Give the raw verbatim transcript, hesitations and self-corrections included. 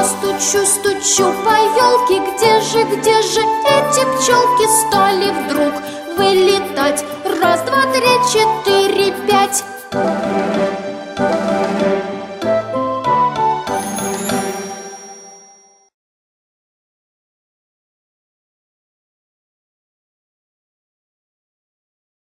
стучу, стучу по елке. Где же, где же эти пчелки стали вдруг вылетать? Раз, два, три, четыре.